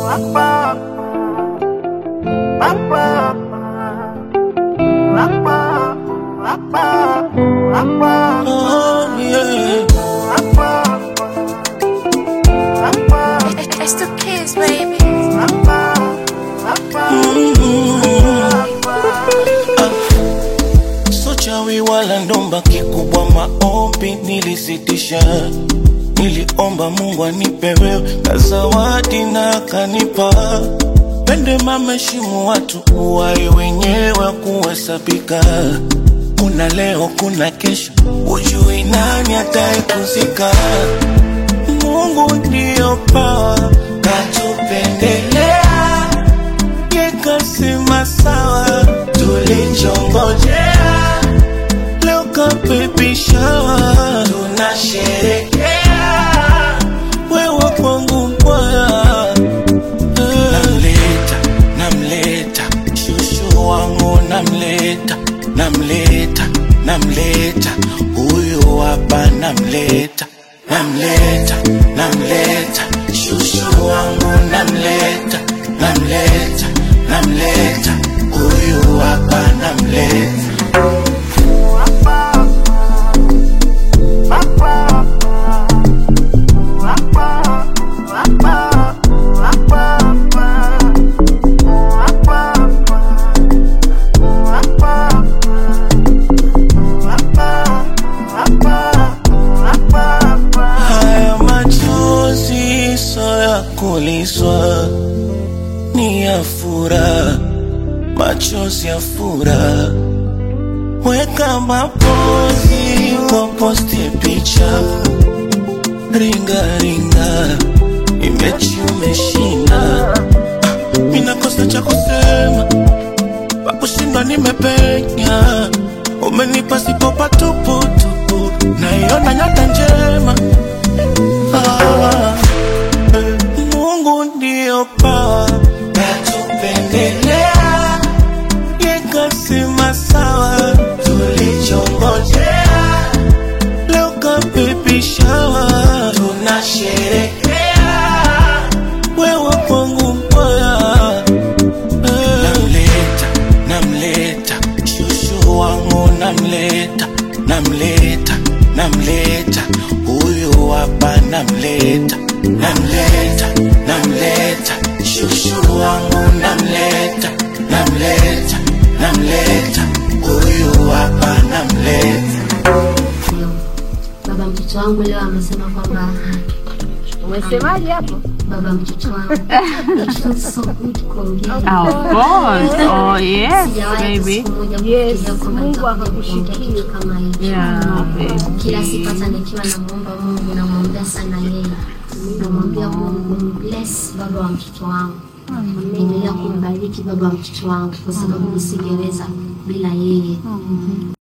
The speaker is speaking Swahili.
It's the kids, baby. Sochawi wala ndomba kikubwa maombi nilisitisha. Niliomba Mungu anipe wewe na zawadi na akanipa. Pende mameshimu watu uwae wenyewe kuhesabika. Kuna leo kuna kesho, ujui nani ataikuzika. Mungu ndio pawa katupendelea, yekasema sawa tulichongojea. Leo baby shower tunasherehekea, wewe kwangu mbaya. Namleta shushu wangu, namleta huyu hapa, namleta shushu wangu, namleta huyu hapa, namleta. Haya machozi so ya kuliswa, ni ya furaha, machozi ya furaha. Weka mapozi kwa posti picha, ringa imechi umeshinda. Mina kosa cha kusema, pakushinda nimepenya. Umenipa sipo patupu, naiona nyota njema. Mungu ndio pawa katupendelea, yekasema sawa tulichongojea. Leo baby shower tunasherehekea, wewe kwangu mbaya. Namleta shushu wangu, namleta huyu hapa, namleta shushu wangu, namleta huyu hapa, namleta. Baba mtoto wangu leo amesema kwamba. Umesemaje hapo? Baba mtoto wangu. It feels so good kuongea. Of course. Oh yes, baby. Yes, Mungu akakushikia kama hivi. Yeah, baby. Kila siku hata nikiwa namuomba Mungu, namwombea sana yeye. Namwambia Mungu bless baba wa mtoto wangu. Endelea kumbariki baba wa mtoto wangu kwa sababu nisingeweza bila yeye.